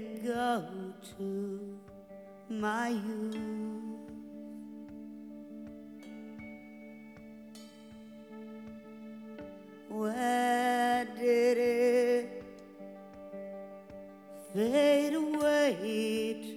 it go to my youth? Where did it fade away